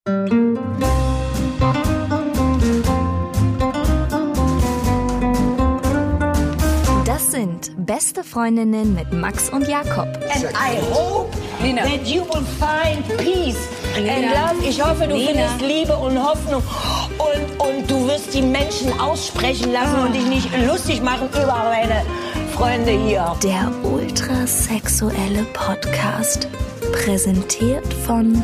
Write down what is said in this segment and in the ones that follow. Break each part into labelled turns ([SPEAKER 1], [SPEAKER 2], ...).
[SPEAKER 1] Das sind Beste Freundinnen mit Max und Jakob.
[SPEAKER 2] And I hope that you will find peace and love. Ich hoffe, du findest Liebe und Hoffnung und du wirst die Menschen aussprechen lassen und dich nicht lustig machen über meine Freunde hier.
[SPEAKER 1] Der ultrasexuelle Podcast, präsentiert von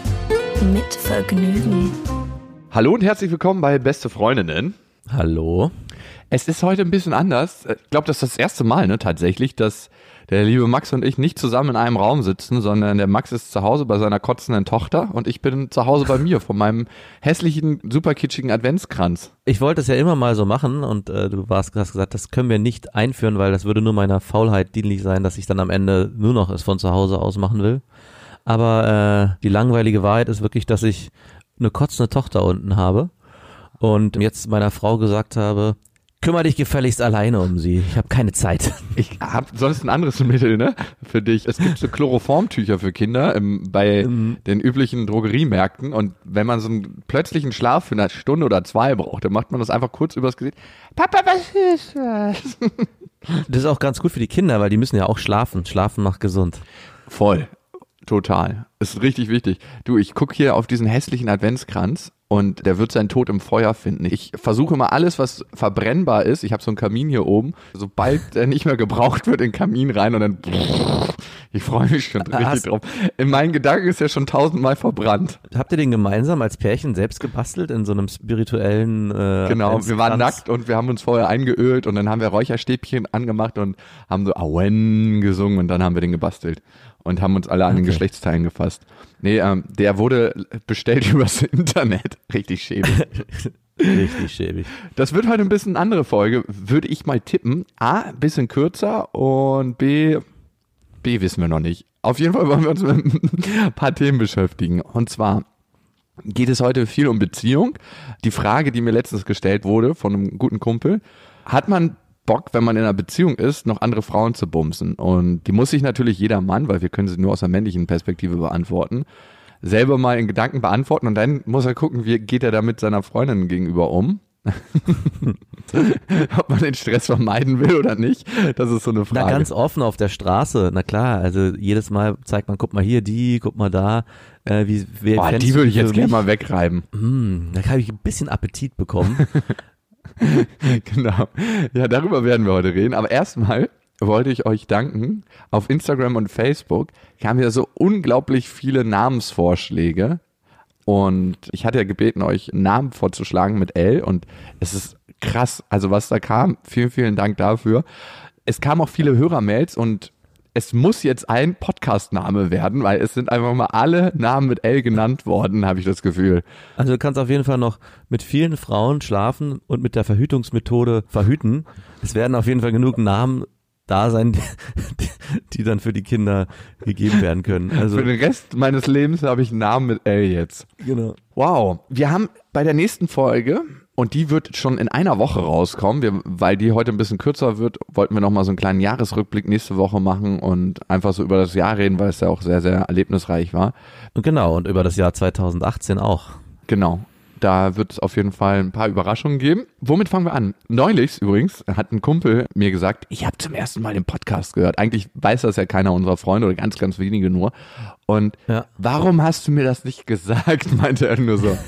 [SPEAKER 1] Mit Vergnügen.
[SPEAKER 3] Hallo und herzlich willkommen bei Beste Freundinnen.
[SPEAKER 4] Hallo.
[SPEAKER 3] Es ist heute ein bisschen anders. Ich glaube, das ist das erste Mal tatsächlich, dass der liebe Max und ich nicht zusammen in einem Raum sitzen, sondern der Max ist zu Hause bei seiner kotzenden Tochter und ich bin zu Hause bei mir von meinem hässlichen, super kitschigen Adventskranz.
[SPEAKER 4] Ich wollte es ja immer mal so machen und du hast gesagt, das können wir nicht einführen, weil das würde nur meiner Faulheit dienlich sein, dass ich dann am Ende nur noch es von zu Hause aus machen will. Aber die langweilige Wahrheit ist wirklich, dass ich eine kotzende Tochter unten habe und jetzt meiner Frau gesagt habe, kümmere dich gefälligst alleine um sie. Ich habe keine Zeit.
[SPEAKER 3] Ich habe sonst ein anderes Mittel, für dich. Es gibt so Chloroformtücher für Kinder bei den üblichen Drogeriemärkten. Und wenn man so einen plötzlichen Schlaf für eine Stunde oder zwei braucht, dann macht man das einfach kurz übers Gesicht. Papa, was ist das?
[SPEAKER 4] Das ist auch ganz gut für die Kinder, weil die müssen ja auch schlafen. Schlafen macht gesund.
[SPEAKER 3] Voll. Total. Ist richtig wichtig. Du, ich gucke hier auf diesen hässlichen Adventskranz und der wird seinen Tod im Feuer finden. Ich versuche immer alles, was verbrennbar ist. Ich habe so einen Kamin hier oben. Sobald der nicht mehr gebraucht wird, in den Kamin rein und dann ich freue mich schon richtig drauf. In meinen Gedanken ist er schon 1000-mal verbrannt.
[SPEAKER 4] Habt ihr den gemeinsam als Pärchen selbst gebastelt in so einem spirituellen
[SPEAKER 3] Genau, wir waren nackt und wir haben uns vorher eingeölt und dann haben wir Räucherstäbchen angemacht und haben so Auen gesungen und dann haben wir den gebastelt und haben uns alle an den Geschlechtsteilen gefasst. Nee, der wurde bestellt übers Internet. Richtig schäbig.
[SPEAKER 4] Richtig schäbig.
[SPEAKER 3] Das wird heute ein bisschen eine andere Folge, würde ich mal tippen. A, ein bisschen kürzer und B wissen wir noch nicht. Auf jeden Fall wollen wir uns mit ein paar Themen beschäftigen. Und zwar geht es heute viel um Beziehung. Die Frage, die mir letztens gestellt wurde von einem guten Kumpel, hat man Bock, wenn man in einer Beziehung ist, noch andere Frauen zu bumsen? Und die muss sich natürlich jeder Mann, weil wir können sie nur aus der männlichen Perspektive beantworten, selber mal in Gedanken beantworten und dann muss er gucken, wie geht er da mit seiner Freundin gegenüber um. Ob man den Stress vermeiden will oder nicht, das ist so eine Frage.
[SPEAKER 4] Na, ganz offen auf der Straße, na klar, also jedes Mal zeigt man, guck mal hier, guck mal da. Die
[SPEAKER 3] würde ich jetzt gerne mal wegreiben.
[SPEAKER 4] Da habe ich ein bisschen Appetit bekommen.
[SPEAKER 3] Genau, ja, darüber werden wir heute reden, aber erstmal wollte ich euch danken. Auf Instagram und Facebook kamen ja so unglaublich viele Namensvorschläge. Und ich hatte ja gebeten, euch einen Namen vorzuschlagen mit L und es ist krass, also was da kam, vielen, vielen Dank dafür. Es kamen auch viele Hörermails und es muss jetzt ein Podcast-Name werden, weil es sind einfach mal alle Namen mit L genannt worden, habe ich das Gefühl.
[SPEAKER 4] Also du kannst auf jeden Fall noch mit vielen Frauen schlafen und mit der Verhütungsmethode verhüten. Es werden auf jeden Fall genug Namen da sein, die dann für die Kinder gegeben werden können. Also
[SPEAKER 3] für den Rest meines Lebens habe ich einen Namen mit L jetzt.
[SPEAKER 4] Genau.
[SPEAKER 3] Wow. Wir haben bei der nächsten Folge, und die wird schon in einer Woche rauskommen, weil die heute ein bisschen kürzer wird, wollten wir nochmal so einen kleinen Jahresrückblick nächste Woche machen und einfach so über das Jahr reden, weil es ja auch sehr, sehr erlebnisreich war.
[SPEAKER 4] Und genau, und über das Jahr 2018 auch.
[SPEAKER 3] Genau. Da wird es auf jeden Fall ein paar Überraschungen geben. Womit fangen wir an? Neulich übrigens hat ein Kumpel mir gesagt, ich habe zum ersten Mal den Podcast gehört. Eigentlich weiß das ja keiner unserer Freunde oder ganz, ganz wenige nur. Und Warum hast du mir das nicht gesagt, meinte er nur so.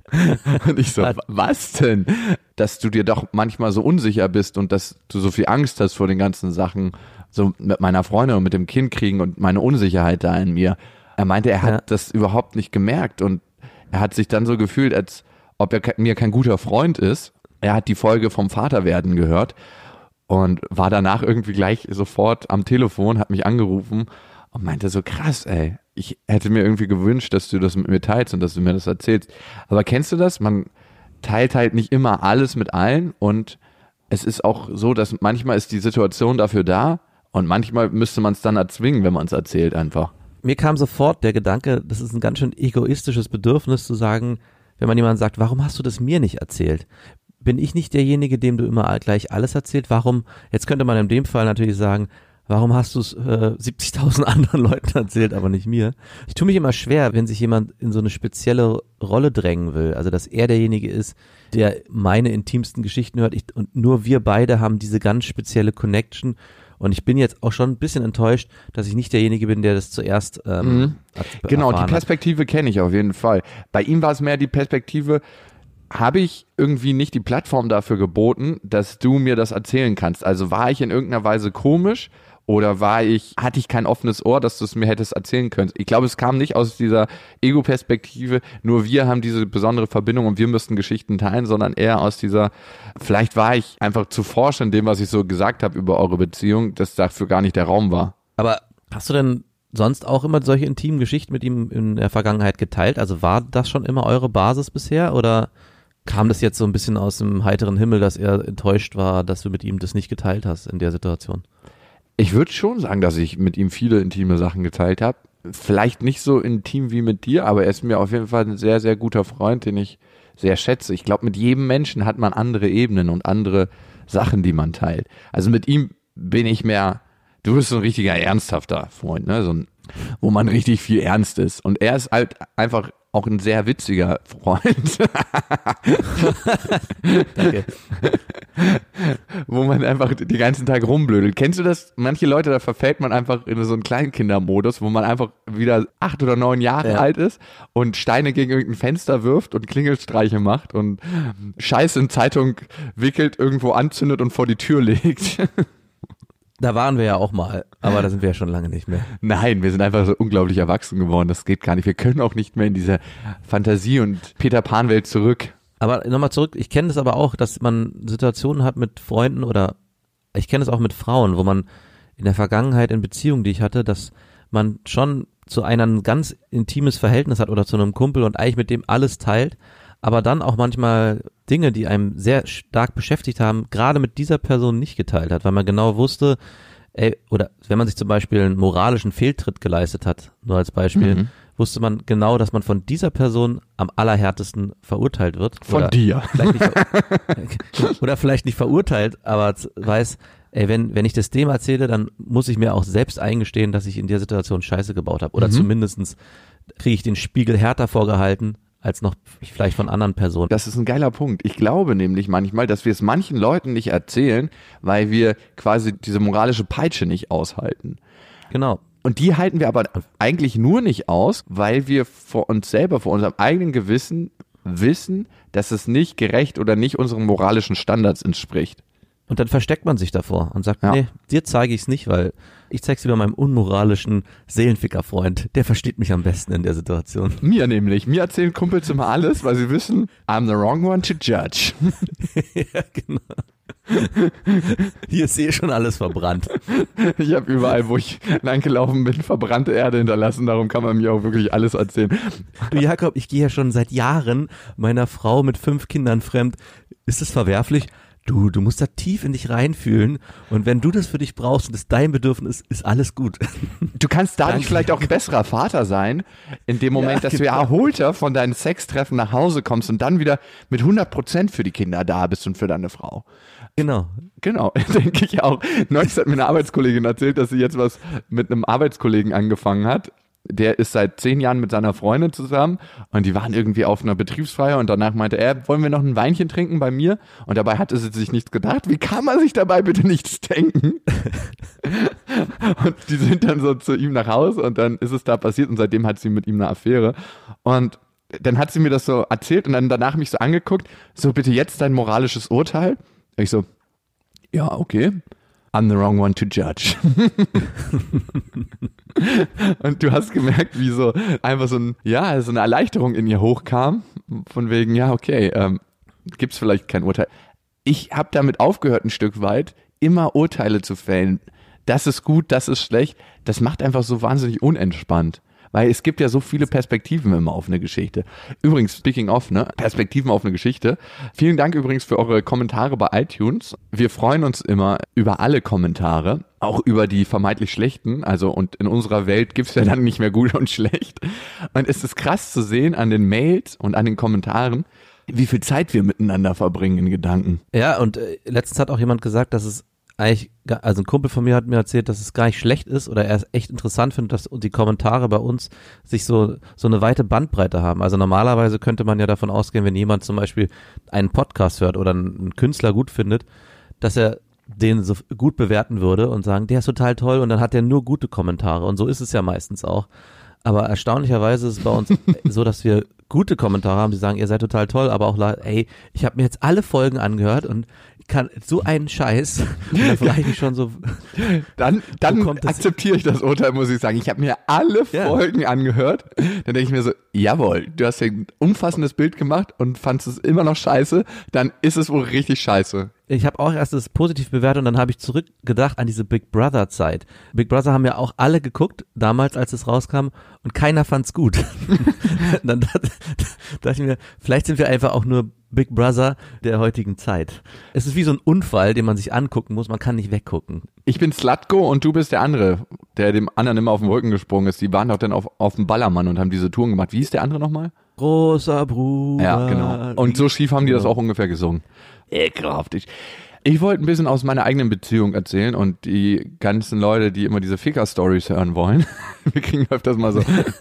[SPEAKER 3] Und ich so, was denn? Dass du dir doch manchmal so unsicher bist und dass du so viel Angst hast vor den ganzen Sachen, so mit meiner Freundin und mit dem Kind kriegen und meine Unsicherheit da in mir. Er meinte, er hat das überhaupt nicht gemerkt und er hat sich dann so gefühlt, als ob er mir kein guter Freund ist. Er hat die Folge vom Vaterwerden gehört und war danach irgendwie gleich sofort am Telefon, hat mich angerufen und meinte so, krass, ey, ich hätte mir irgendwie gewünscht, dass du das mit mir teilst und dass du mir das erzählst. Aber kennst du das? Man teilt halt nicht immer alles mit allen und es ist auch so, dass manchmal ist die Situation dafür da und manchmal müsste man es dann erzwingen, wenn man es erzählt einfach.
[SPEAKER 4] Mir kam sofort der Gedanke, das ist ein ganz schön egoistisches Bedürfnis zu sagen, wenn man jemandem sagt, warum hast du das mir nicht erzählt? Bin ich nicht derjenige, dem du immer gleich alles erzählt? Warum? Jetzt könnte man in dem Fall natürlich sagen, warum hast du es 70.000 anderen Leuten erzählt, aber nicht mir? Ich tue mich immer schwer, wenn sich jemand in so eine spezielle Rolle drängen will, also dass er derjenige ist, der meine intimsten Geschichten hört und nur wir beide haben diese ganz spezielle Connection. Und ich bin jetzt auch schon ein bisschen enttäuscht, dass ich nicht derjenige bin, der das zuerst
[SPEAKER 3] Genau, die Perspektive kenne ich auf jeden Fall. Bei ihm war es mehr die Perspektive, habe ich irgendwie nicht die Plattform dafür geboten, dass du mir das erzählen kannst. Also war ich in irgendeiner Weise komisch oder hatte ich kein offenes Ohr, dass du es mir hättest erzählen können. Ich glaube, es kam nicht aus dieser Ego-Perspektive, nur wir haben diese besondere Verbindung und wir müssten Geschichten teilen, sondern eher aus dieser, vielleicht war ich einfach zu forsch in dem, was ich so gesagt habe über eure Beziehung, dass dafür gar nicht der Raum war.
[SPEAKER 4] Aber hast du denn sonst auch immer solche intimen Geschichten mit ihm in der Vergangenheit geteilt? Also war das schon immer eure Basis bisher oder kam das jetzt so ein bisschen aus dem heiteren Himmel, dass er enttäuscht war, dass du mit ihm das nicht geteilt hast in der Situation?
[SPEAKER 3] Ich würde schon sagen, dass ich mit ihm viele intime Sachen geteilt habe. Vielleicht nicht so intim wie mit dir, aber er ist mir auf jeden Fall ein sehr, sehr guter Freund, den ich sehr schätze. Ich glaube, mit jedem Menschen hat man andere Ebenen und andere Sachen, die man teilt. Also mit ihm bin ich mehr, du bist so ein richtiger ernsthafter Freund, ne? Wo man richtig viel ernst ist. Und er ist halt einfach auch ein sehr witziger Freund.
[SPEAKER 4] Danke.
[SPEAKER 3] Wo man einfach den ganzen Tag rumblödelt. Kennst du das? Manche Leute, da verfällt man einfach in so einen Kleinkindermodus, wo man einfach wieder 8 oder 9 Jahre alt ist und Steine gegen irgendein Fenster wirft und Klingelstreiche macht und Scheiße in Zeitung wickelt, irgendwo anzündet und vor die Tür legt.
[SPEAKER 4] Da waren wir ja auch mal, aber da sind wir ja schon lange nicht mehr.
[SPEAKER 3] Nein, wir sind einfach so unglaublich erwachsen geworden, das geht gar nicht. Wir können auch nicht mehr in diese Fantasie- und Peter-Pan-Welt zurück.
[SPEAKER 4] Aber nochmal zurück, ich kenne das aber auch, dass man Situationen hat mit Freunden oder ich kenne es auch mit Frauen, wo man in der Vergangenheit in Beziehungen, die ich hatte, dass man schon zu einer ein ganz intimes Verhältnis hat oder zu einem Kumpel und eigentlich mit dem alles teilt, aber dann auch manchmal Dinge, die einem sehr stark beschäftigt haben, gerade mit dieser Person nicht geteilt hat, weil man genau wusste, oder wenn man sich zum Beispiel einen moralischen Fehltritt geleistet hat, nur als Beispiel, wusste man genau, dass man von dieser Person am allerhärtesten verurteilt wird.
[SPEAKER 3] Von dir.
[SPEAKER 4] Oder vielleicht nicht verurteilt, aber weiß, wenn ich das dem erzähle, dann muss ich mir auch selbst eingestehen, dass ich in der Situation Scheiße gebaut habe. Oder zumindestens kriege ich den Spiegel härter vorgehalten, als noch vielleicht von anderen Personen.
[SPEAKER 3] Das ist ein geiler Punkt. Ich glaube nämlich manchmal, dass wir es manchen Leuten nicht erzählen, weil wir quasi diese moralische Peitsche nicht aushalten.
[SPEAKER 4] Genau.
[SPEAKER 3] Und die halten wir aber eigentlich nur nicht aus, weil wir vor uns selber, vor unserem eigenen Gewissen wissen, dass es nicht gerecht oder nicht unseren moralischen Standards entspricht.
[SPEAKER 4] Und dann versteckt man sich davor und sagt, nee, dir zeige ich es nicht, weil ich zeige es lieber meinem unmoralischen Seelenficker-Freund. Der versteht mich am besten in der Situation.
[SPEAKER 3] Mir nämlich. Mir erzählen Kumpels immer alles, weil sie wissen, I'm the wrong one to judge.
[SPEAKER 4] Ja, genau. Hier ist schon alles verbrannt.
[SPEAKER 3] Ich habe überall, wo ich langgelaufen bin, verbrannte Erde hinterlassen. Darum kann man mir auch wirklich alles erzählen.
[SPEAKER 4] Du Jakob, ich gehe ja schon seit Jahren meiner Frau mit 5 Kindern fremd. Ist das verwerflich? Du musst da tief in dich reinfühlen und wenn du das für dich brauchst und es dein Bedürfnis ist alles gut.
[SPEAKER 3] Du kannst dadurch vielleicht auch ein besserer Vater sein, in dem Moment, dass du ja erholter von deinen Sextreffen nach Hause kommst und dann wieder mit 100% für die Kinder da bist und für deine Frau.
[SPEAKER 4] Genau,
[SPEAKER 3] denke ich auch. Neulich hat mir eine Arbeitskollegin erzählt, dass sie jetzt was mit einem Arbeitskollegen angefangen hat. Der ist seit 10 Jahren mit seiner Freundin zusammen und die waren irgendwie auf einer Betriebsfeier und danach meinte er, wollen wir noch ein Weinchen trinken bei mir? Und dabei hatte sie sich nichts gedacht. Wie kann man sich dabei bitte nichts denken? Und die sind dann so zu ihm nach Hause und dann ist es da passiert und seitdem hat sie mit ihm eine Affäre. Und dann hat sie mir das so erzählt und dann danach mich so angeguckt, so bitte jetzt dein moralisches Urteil. Ich so, ja, okay. I'm the wrong one to judge. Und du hast gemerkt, wie so einfach so eine Erleichterung in ihr hochkam, von wegen, ja, okay, gibt's vielleicht kein Urteil. Ich habe damit aufgehört, ein Stück weit, immer Urteile zu fällen. Das ist gut, das ist schlecht. Das macht einfach so wahnsinnig unentspannt. Weil es gibt ja so viele Perspektiven immer auf eine Geschichte. Übrigens, speaking of, Perspektiven auf eine Geschichte. Vielen Dank übrigens für eure Kommentare bei iTunes. Wir freuen uns immer über alle Kommentare, auch über die vermeintlich schlechten. Also, und in unserer Welt gibt's ja dann nicht mehr gut und schlecht. Und es ist krass zu sehen an den Mails und an den Kommentaren, wie viel Zeit wir miteinander verbringen in Gedanken.
[SPEAKER 4] Ja, und letztens hat auch jemand gesagt, dass es eigentlich, also ein Kumpel von mir hat mir erzählt, dass es gar nicht schlecht ist oder er es echt interessant findet, dass die Kommentare bei uns sich so eine weite Bandbreite haben. Also normalerweise könnte man ja davon ausgehen, wenn jemand zum Beispiel einen Podcast hört oder einen Künstler gut findet, dass er den so gut bewerten würde und sagen, der ist total toll und dann hat er nur gute Kommentare und so ist es ja meistens auch. Aber erstaunlicherweise ist es bei uns so, dass wir gute Kommentare haben, die sagen, ihr seid total toll, aber auch, ey, ich habe mir jetzt alle Folgen angehört und kann so einen Scheiß. Und da frage ich mich schon so.
[SPEAKER 3] Dann akzeptiere ich das Urteil, muss ich sagen. Ich habe mir alle Folgen angehört. Dann denke ich mir so, jawohl, du hast ja ein umfassendes Bild gemacht und fandst es immer noch scheiße. Dann ist es wohl richtig scheiße.
[SPEAKER 4] Ich habe auch erst das positiv bewertet und dann habe ich zurückgedacht an diese Big Brother Zeit. Big Brother haben ja auch alle geguckt, damals als es rauskam und keiner fand's gut. Dann dachte ich mir, vielleicht sind wir einfach auch nur Big Brother der heutigen Zeit. Es ist wie so ein Unfall, den man sich angucken muss, man kann nicht weggucken.
[SPEAKER 3] Ich bin Slutko und du bist der andere, der dem anderen immer auf den Rücken gesprungen ist. Die waren doch dann auf dem Ballermann und haben diese Touren gemacht. Wie hieß der andere nochmal?
[SPEAKER 4] Großer Bruder.
[SPEAKER 3] Ja, genau. Und so schief haben die das auch ungefähr gesungen. Ekelhaft. Ich wollte ein bisschen aus meiner eigenen Beziehung erzählen und die ganzen Leute, die immer diese Ficker-Stories hören wollen, wir kriegen öfters mal so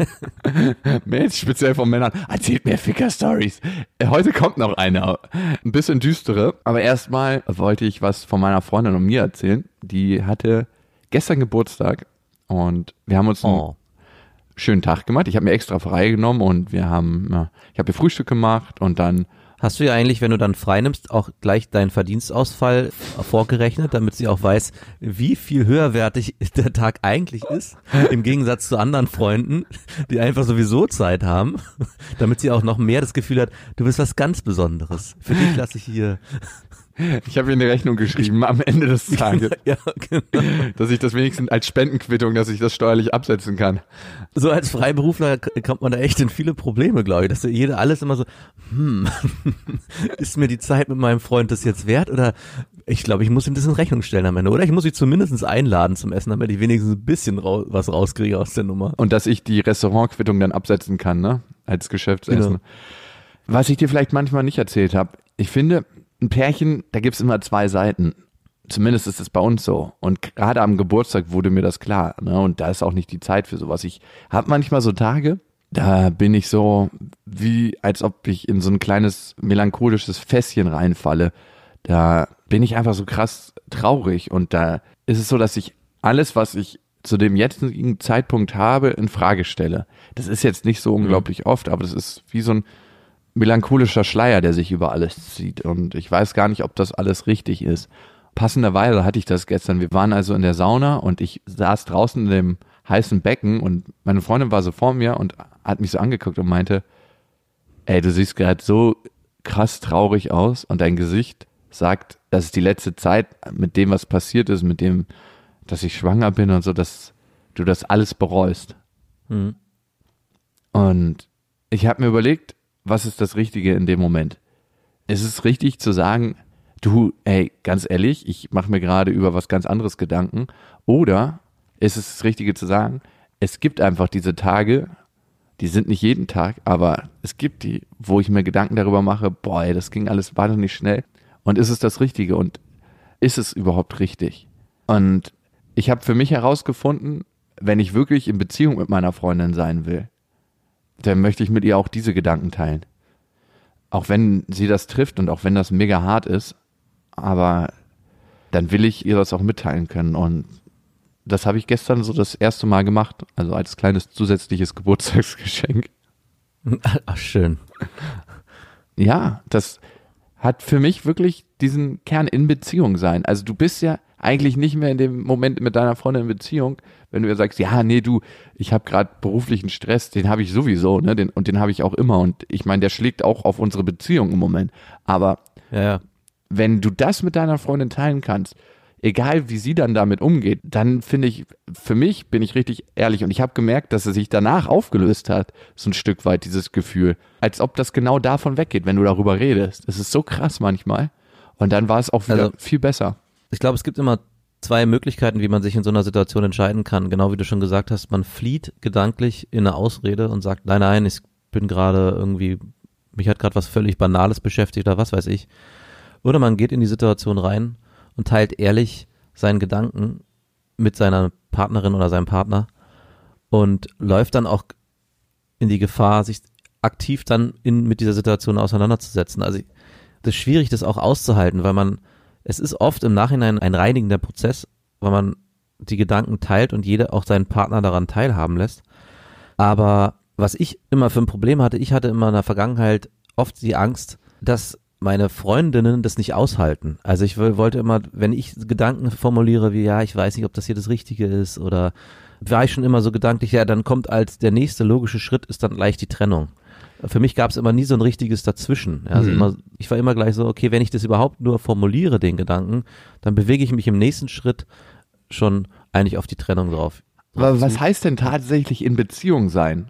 [SPEAKER 3] Mails, speziell von Männern, erzählt mir Ficker-Stories. Heute kommt noch eine, ein bisschen düstere, aber erstmal wollte ich was von meiner Freundin und mir erzählen. Die hatte gestern Geburtstag und wir haben uns einen schönen Tag gemacht. Ich habe mir extra frei genommen und ich habe ihr Frühstück gemacht und dann.
[SPEAKER 4] Hast du ja eigentlich, wenn du dann frei nimmst, auch gleich deinen Verdienstausfall vorgerechnet, damit sie auch weiß, wie viel höherwertig der Tag eigentlich ist, im Gegensatz zu anderen Freunden, die einfach sowieso Zeit haben, damit sie auch noch mehr das Gefühl hat, du bist was ganz Besonderes. Für dich lasse ich hier.
[SPEAKER 3] Ich habe ihr eine Rechnung geschrieben am Ende des Tages,
[SPEAKER 4] ja, genau.
[SPEAKER 3] Dass ich das wenigstens als Spendenquittung, dass ich das steuerlich absetzen kann.
[SPEAKER 4] So als Freiberufler kommt man da echt in viele Probleme, glaube ich, dass jeder alles immer so, ist mir die Zeit mit meinem Freund das jetzt wert oder ich glaube, ich muss ihm das in Rechnung stellen am Ende oder ich muss ihn zumindest einladen zum Essen, damit ich wenigstens ein bisschen was rauskriege aus der Nummer.
[SPEAKER 3] Und dass ich die Restaurantquittung dann absetzen kann, ne, als Geschäftsessen.
[SPEAKER 4] Genau.
[SPEAKER 3] Was ich dir vielleicht manchmal nicht erzählt habe, ich finde, ein Pärchen, da gibt's immer zwei Seiten. Zumindest ist es bei uns so. Und gerade am Geburtstag wurde mir das klar. Ne? Und da ist auch nicht die Zeit für sowas. Ich habe manchmal so Tage, da bin ich so, wie als ob ich in so ein kleines melancholisches Fässchen reinfalle. Da bin ich einfach so krass traurig. Und da ist es so, dass ich alles, was ich zu dem jetzigen Zeitpunkt habe, in Frage stelle. Das ist jetzt nicht so unglaublich oft, aber das ist wie so ein melancholischer Schleier, der sich über alles zieht und ich weiß gar nicht, ob das alles richtig ist. Passenderweise hatte ich das gestern. Wir waren also in der Sauna und ich saß draußen in dem heißen Becken und meine Freundin war so vor mir und hat mich so angeguckt und meinte, ey, du siehst gerade so krass traurig aus und dein Gesicht sagt, das ist die letzte Zeit mit dem, was passiert ist, mit dem, dass ich schwanger bin und so, dass du das alles bereust. Und ich habe mir überlegt, was ist das Richtige in dem Moment? Ist es richtig zu sagen, du, ey, ganz ehrlich, ich mache mir gerade über was ganz anderes Gedanken? Oder ist es das Richtige zu sagen, es gibt einfach diese Tage, die sind nicht jeden Tag, aber es gibt die, wo ich mir Gedanken darüber mache, boah, ey, das ging alles wahnsinnig schnell. Und ist es das Richtige? Und ist es überhaupt richtig? Und ich habe für mich herausgefunden, wenn ich wirklich in Beziehung mit meiner Freundin sein will, dann möchte ich mit ihr auch diese Gedanken teilen. Auch wenn sie das trifft und auch wenn das mega hart ist, aber dann will ich ihr das auch mitteilen können. Und das habe ich gestern so das erste Mal gemacht, also als kleines zusätzliches Geburtstagsgeschenk.
[SPEAKER 4] Ach, schön.
[SPEAKER 3] Ja, das hat für mich wirklich diesen Kern in Beziehung sein. Also du bist ja eigentlich nicht mehr in dem Moment mit deiner Freundin in Beziehung, wenn du ihr sagst, ja, nee, du, ich habe gerade beruflichen Stress, den habe ich sowieso, ne, den habe ich auch immer und ich meine, der schlägt auch auf unsere Beziehung im Moment, aber wenn du das mit deiner Freundin teilen kannst, egal wie sie dann damit umgeht, dann finde ich, für mich bin ich richtig ehrlich und ich habe gemerkt, dass es sich danach aufgelöst hat, so ein Stück weit dieses Gefühl, als ob das genau davon weggeht, wenn du darüber redest. Es ist so krass manchmal und dann war es auch wieder viel besser.
[SPEAKER 4] Ich glaube, es gibt immer zwei Möglichkeiten, wie man sich in so einer Situation entscheiden kann. Genau wie du schon gesagt hast, man flieht gedanklich in eine Ausrede und sagt, nein, ich bin gerade irgendwie, mich hat gerade was völlig Banales beschäftigt oder was weiß ich. Oder man geht in die Situation rein und teilt ehrlich seinen Gedanken mit seiner Partnerin oder seinem Partner und läuft dann auch in die Gefahr, sich aktiv dann mit dieser Situation auseinanderzusetzen. Also das ist schwierig, das auch auszuhalten, weil es ist oft im Nachhinein ein reinigender Prozess, weil man die Gedanken teilt und jeder auch seinen Partner daran teilhaben lässt. Aber was ich immer für ein Problem hatte, ich hatte immer in der Vergangenheit oft die Angst, dass meine Freundinnen das nicht aushalten. Also ich wollte immer, wenn ich Gedanken formuliere wie, ja, ich weiß nicht, ob das hier das Richtige ist oder war ich schon immer so gedanklich, ja, dann kommt als der nächste logische Schritt ist dann gleich die Trennung. Für mich gab es immer nie so ein richtiges Dazwischen. Also ich war immer gleich so, okay, wenn ich das überhaupt nur formuliere, den Gedanken, dann bewege ich mich im nächsten Schritt schon eigentlich auf die Trennung drauf.
[SPEAKER 3] Aber was heißt denn tatsächlich in Beziehung sein?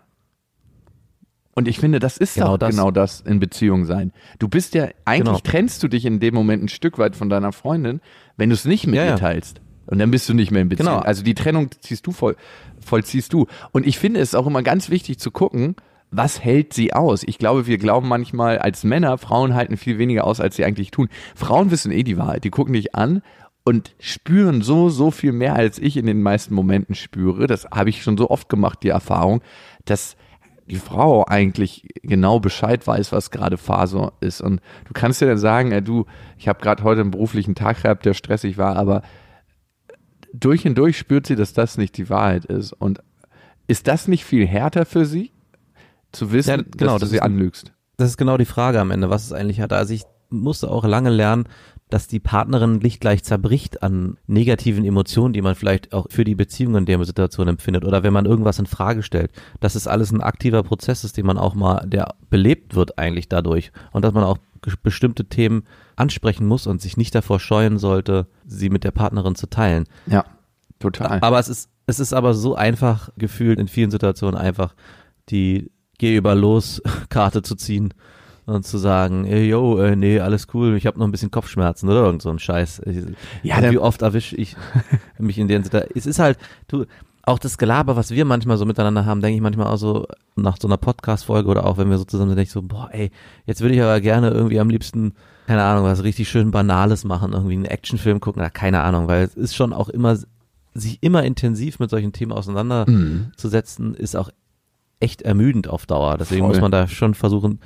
[SPEAKER 3] Und ich finde, das ist genau das in Beziehung sein. Du bist ja, eigentlich trennst du dich in dem Moment ein Stück weit von deiner Freundin, wenn du es nicht mit ihr teilst. Und dann bist du nicht mehr in Beziehung. Genau. Also die Trennung vollziehst du. Und ich finde es auch immer ganz wichtig zu gucken, was hält sie aus? Ich glaube, wir glauben manchmal als Männer, Frauen halten viel weniger aus, als sie eigentlich tun. Frauen wissen die Wahrheit. Die gucken dich an und spüren so viel mehr, als ich in den meisten Momenten spüre. Das habe ich schon so oft gemacht, die Erfahrung, dass die Frau eigentlich genau Bescheid weiß, was gerade Phase ist. Und du kannst dir dann sagen, ich habe gerade heute einen beruflichen Tag gehabt, der stressig war, aber durch und durch spürt sie, dass das nicht die Wahrheit ist. Und ist das nicht viel härter für sie, zu wissen, dass du sie anlügst?
[SPEAKER 4] Das ist genau die Frage am Ende, was es eigentlich hat. Also ich musste auch lange lernen, dass die Partnerin nicht gleich zerbricht an negativen Emotionen, die man vielleicht auch für die Beziehung in der Situation empfindet oder wenn man irgendwas in Frage stellt, dass es alles ein aktiver Prozess ist, den man auch mal, der belebt wird eigentlich dadurch und dass man auch bestimmte Themen ansprechen muss und sich nicht davor scheuen sollte, sie mit der Partnerin zu teilen.
[SPEAKER 3] Ja, total.
[SPEAKER 4] Aber es ist aber so einfach gefühlt in vielen Situationen einfach die Geh-über-los-Karte zu ziehen und zu sagen, nee, alles cool, ich habe noch ein bisschen Kopfschmerzen oder irgend so ein Scheiß. Wie oft erwische ich mich in der Situation. Es ist halt, auch das Gelaber, was wir manchmal so miteinander haben, denke ich manchmal auch so nach so einer Podcast-Folge oder auch wenn wir so zusammen sind, denke ich so, jetzt würde ich aber gerne irgendwie am liebsten, keine Ahnung, was richtig schön Banales machen, irgendwie einen Actionfilm gucken, keine Ahnung, weil es ist schon auch immer, sich immer intensiv mit solchen Themen auseinanderzusetzen, ist auch echt ermüdend auf Dauer. Deswegen muss man da schon versuchen,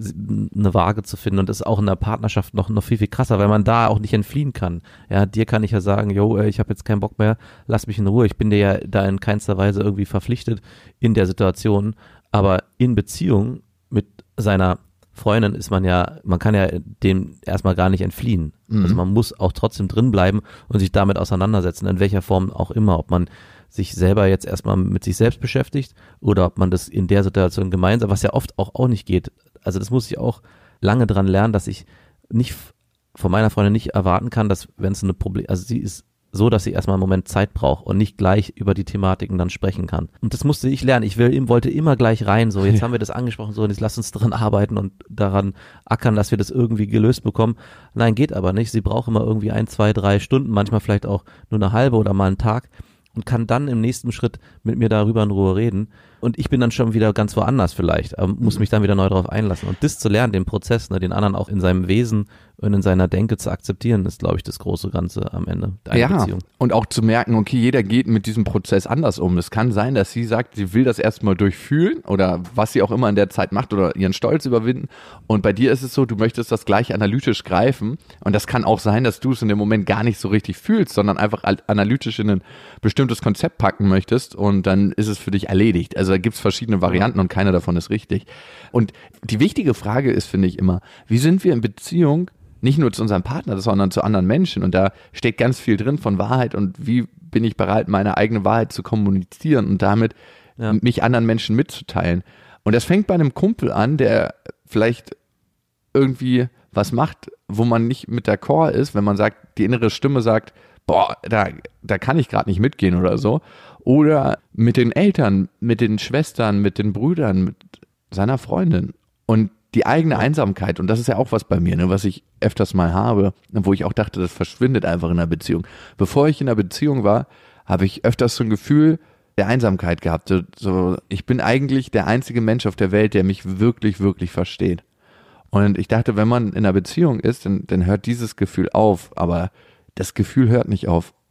[SPEAKER 4] eine Waage zu finden und das ist auch in der Partnerschaft noch viel, viel krasser, weil man da auch nicht entfliehen kann. Ja, dir kann ich ja sagen, ich habe jetzt keinen Bock mehr, lass mich in Ruhe. Ich bin dir ja da in keinster Weise irgendwie verpflichtet in der Situation, aber in Beziehung mit seiner Freundin man kann ja dem erstmal gar nicht entfliehen. Also man muss auch trotzdem drin bleiben und sich damit auseinandersetzen, in welcher Form auch immer, ob man sich selber jetzt erstmal mit sich selbst beschäftigt oder ob man das in der Situation gemeinsam, was ja oft auch nicht geht. Also das muss ich auch lange dran lernen, dass ich nicht von meiner Freundin nicht erwarten kann, dass wenn es also sie ist so, dass sie erstmal einen Moment Zeit braucht und nicht gleich über die Thematiken dann sprechen kann. Und das musste ich lernen. Ich wollte immer gleich rein, so jetzt haben wir das angesprochen, so und jetzt lass uns daran arbeiten und daran ackern, dass wir das irgendwie gelöst bekommen. Nein, geht aber nicht. Sie braucht immer irgendwie 1, 2, 3 Stunden, manchmal vielleicht auch nur eine halbe oder mal einen Tag und kann dann im nächsten Schritt mit mir darüber in Ruhe reden. Und ich bin dann schon wieder ganz woanders vielleicht, muss mich dann wieder neu darauf einlassen. Und das zu lernen, den Prozess, den anderen auch in seinem Wesen und in seiner Denke zu akzeptieren, ist, glaube ich, das große Ganze am Ende der Beziehung.
[SPEAKER 3] Und auch zu merken, okay, jeder geht mit diesem Prozess anders um. Es kann sein, dass sie sagt, sie will das erstmal durchfühlen oder was sie auch immer in der Zeit macht oder ihren Stolz überwinden. Und bei dir ist es so, du möchtest das gleich analytisch greifen. Und das kann auch sein, dass du es in dem Moment gar nicht so richtig fühlst, sondern einfach analytisch in ein bestimmtes Konzept packen möchtest und dann ist es für dich erledigt. Also da gibt es verschiedene Varianten und keine davon ist richtig. Und die wichtige Frage ist, finde ich immer, wie sind wir in Beziehung nicht nur zu unserem Partner, sondern zu anderen Menschen? Und da steht ganz viel drin von Wahrheit und wie bin ich bereit, meine eigene Wahrheit zu kommunizieren und damit mich anderen Menschen mitzuteilen. Und das fängt bei einem Kumpel an, der vielleicht irgendwie was macht, wo man nicht mit d'accord ist, wenn man sagt, die innere Stimme sagt, da kann ich gerade nicht mitgehen oder so. Oder mit den Eltern, mit den Schwestern, mit den Brüdern, mit seiner Freundin. Und die eigene Einsamkeit, und das ist ja auch was bei mir, was ich öfters mal habe, wo ich auch dachte, das verschwindet einfach in einer Beziehung. Bevor ich in einer Beziehung war, habe ich öfters so ein Gefühl der Einsamkeit gehabt. So, ich bin eigentlich der einzige Mensch auf der Welt, der mich wirklich, wirklich versteht. Und ich dachte, wenn man in einer Beziehung ist, dann hört dieses Gefühl auf, aber das Gefühl hört nicht auf.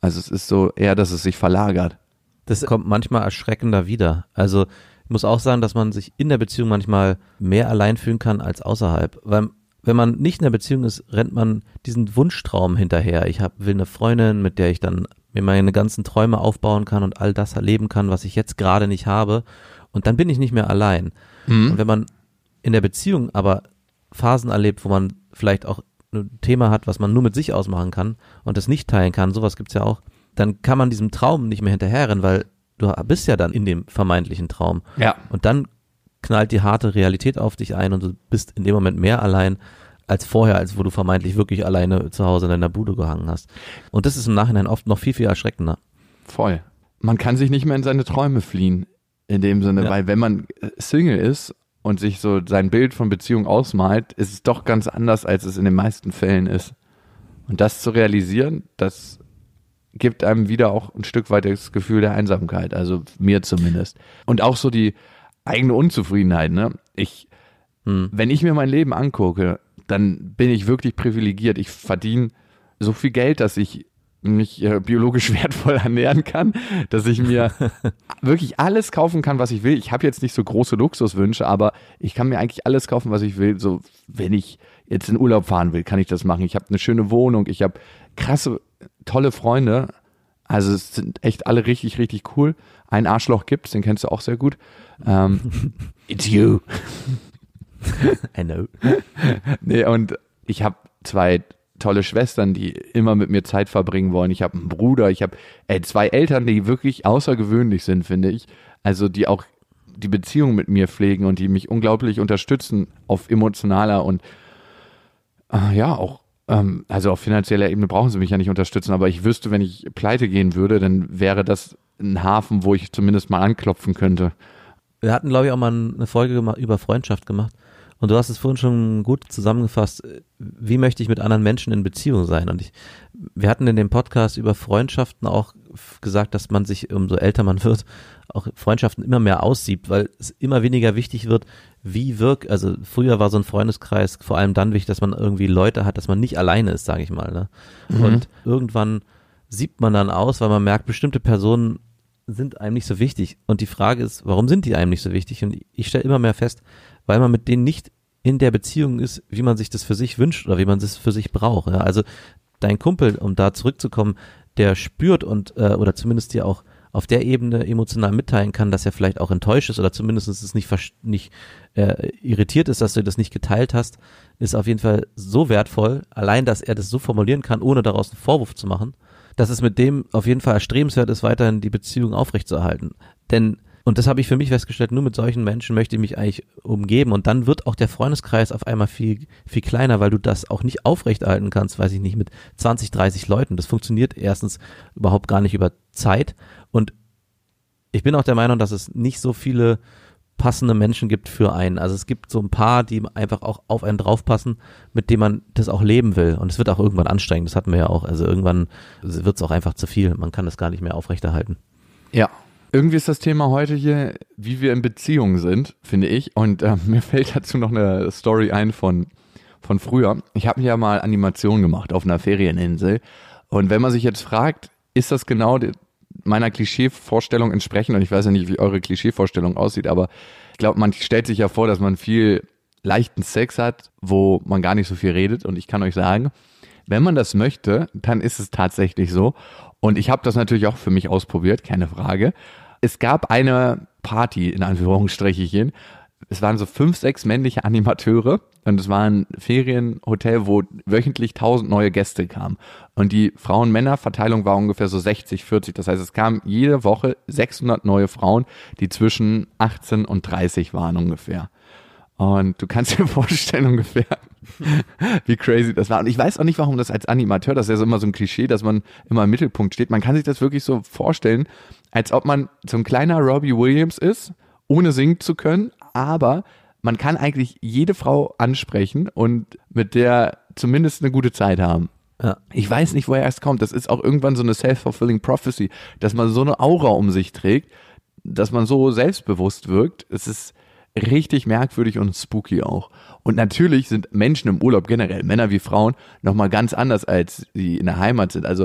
[SPEAKER 3] Also es ist so eher, dass es sich verlagert.
[SPEAKER 4] Das kommt manchmal erschreckender wieder. Also ich muss auch sagen, dass man sich in der Beziehung manchmal mehr allein fühlen kann als außerhalb. Weil wenn man nicht in der Beziehung ist, rennt man diesen Wunschtraum hinterher. Will eine Freundin, mit der ich dann mir meine ganzen Träume aufbauen kann und all das erleben kann, was ich jetzt gerade nicht habe. Und dann bin ich nicht mehr allein. Und wenn man in der Beziehung aber Phasen erlebt, wo man vielleicht auch ein Thema hat, was man nur mit sich ausmachen kann und das nicht teilen kann, sowas gibt's ja auch, dann kann man diesem Traum nicht mehr hinterherrennen, weil du bist ja dann in dem vermeintlichen Traum.
[SPEAKER 3] Ja.
[SPEAKER 4] Und dann knallt die harte Realität auf dich ein und du bist in dem Moment mehr allein als vorher, als wo du vermeintlich wirklich alleine zu Hause in deiner Bude gehangen hast. Und das ist im Nachhinein oft noch viel, viel erschreckender.
[SPEAKER 3] Voll. Man kann sich nicht mehr in seine Träume fliehen, in dem Sinne, weil wenn man Single ist und sich so sein Bild von Beziehung ausmalt, ist es doch ganz anders, als es in den meisten Fällen ist. Und das zu realisieren, das gibt einem wieder auch ein Stück weit das Gefühl der Einsamkeit, also mir zumindest. Und auch so die eigene Unzufriedenheit, ne? Wenn ich mir mein Leben angucke, dann bin ich wirklich privilegiert. Ich verdiene so viel Geld, dass ich mich biologisch wertvoll ernähren kann, dass ich mir wirklich alles kaufen kann, was ich will. Ich habe jetzt nicht so große Luxuswünsche, aber ich kann mir eigentlich alles kaufen, was ich will. So, wenn ich jetzt in Urlaub fahren will, kann ich das machen. Ich habe eine schöne Wohnung, ich habe krasse, tolle Freunde. Also es sind echt alle richtig, richtig cool. Ein Arschloch gibt's, den kennst du auch sehr gut. It's you.
[SPEAKER 4] I know.
[SPEAKER 3] Nee, und ich habe 2 tolle Schwestern, die immer mit mir Zeit verbringen wollen. Ich habe einen Bruder, ich habe 2 Eltern, die wirklich außergewöhnlich sind, finde ich. Also die auch die Beziehung mit mir pflegen und die mich unglaublich unterstützen auf emotionaler und auch, also auf finanzieller Ebene brauchen sie mich ja nicht unterstützen, aber ich wüsste, wenn ich pleite gehen würde, dann wäre das ein Hafen, wo ich zumindest mal anklopfen könnte.
[SPEAKER 4] Wir hatten, glaube ich, auch mal eine Folge über Freundschaft gemacht. Und du hast es vorhin schon gut zusammengefasst, wie möchte ich mit anderen Menschen in Beziehung sein? Und wir hatten in dem Podcast über Freundschaften auch gesagt, dass man sich, umso älter man wird, auch Freundschaften immer mehr aussiebt, weil es immer weniger wichtig wird, also früher war so ein Freundeskreis vor allem dann wichtig, dass man irgendwie Leute hat, dass man nicht alleine ist, sage ich mal. Ne? Und irgendwann siebt man dann aus, weil man merkt, bestimmte Personen sind einem nicht so wichtig. Und die Frage ist, warum sind die einem nicht so wichtig? Und ich stelle immer mehr fest, weil man mit denen nicht in der Beziehung ist, wie man sich das für sich wünscht oder wie man das für sich braucht. Ja? Also dein Kumpel, um da zurückzukommen, der spürt und oder zumindest dir auch auf der Ebene emotional mitteilen kann, dass er vielleicht auch enttäuscht ist oder zumindest es nicht irritiert ist, dass du das nicht geteilt hast, ist auf jeden Fall so wertvoll, allein, dass er das so formulieren kann, ohne daraus einen Vorwurf zu machen, dass es mit dem auf jeden Fall erstrebenswert ist, weiterhin die Beziehung aufrechtzuerhalten. Denn, und das habe ich für mich festgestellt, nur mit solchen Menschen möchte ich mich eigentlich umgeben und dann wird auch der Freundeskreis auf einmal viel, viel kleiner, weil du das auch nicht aufrechterhalten kannst, weiß ich nicht, mit 20, 30 Leuten. Das funktioniert erstens überhaupt gar nicht über Zeit und ich bin auch der Meinung, dass es nicht so viele passende Menschen gibt für einen. Also es gibt so ein paar, die einfach auch auf einen draufpassen, mit denen man das auch leben will. Und es wird auch irgendwann anstrengend, das hatten wir ja auch. Also irgendwann wird es auch einfach zu viel. Man kann das gar nicht mehr aufrechterhalten.
[SPEAKER 3] Ja, irgendwie ist das Thema heute hier, wie wir in Beziehungen sind, finde ich. Und mir fällt dazu noch eine Story ein von früher. Ich habe ja mal Animation gemacht auf einer Ferieninsel. Und wenn man sich jetzt fragt, ist das genau meiner Klischeevorstellung entsprechend, und ich weiß ja nicht, wie eure Klischeevorstellung aussieht, aber ich glaube, man stellt sich ja vor, dass man viel leichten Sex hat, wo man gar nicht so viel redet, und ich kann euch sagen, wenn man das möchte, dann ist es tatsächlich so, und ich habe das natürlich auch für mich ausprobiert, keine Frage. Es gab eine Party, in Anführungsstrichen, es waren so 5, 6 männliche Animateure und es war ein Ferienhotel, wo wöchentlich 1000 neue Gäste kamen. Und die Frauen-Männer-Verteilung war ungefähr so 60-40. Das heißt, es kamen jede Woche 600 neue Frauen, die zwischen 18 und 30 waren ungefähr. Und du kannst dir vorstellen ungefähr, wie crazy das war. Und ich weiß auch nicht, warum das als Animateur, das ist ja so immer so ein Klischee, dass man immer im Mittelpunkt steht. Man kann sich das wirklich so vorstellen, als ob man so ein kleiner Robbie Williams ist, ohne singen zu können, aber man kann eigentlich jede Frau ansprechen und mit der zumindest eine gute Zeit haben. Ja. Ich weiß nicht, woher es kommt. Das ist auch irgendwann so eine self-fulfilling prophecy, dass man so eine Aura um sich trägt, dass man so selbstbewusst wirkt. Es ist richtig merkwürdig und spooky auch. Und natürlich sind Menschen im Urlaub generell, Männer wie Frauen, nochmal ganz anders, als sie in der Heimat sind. Also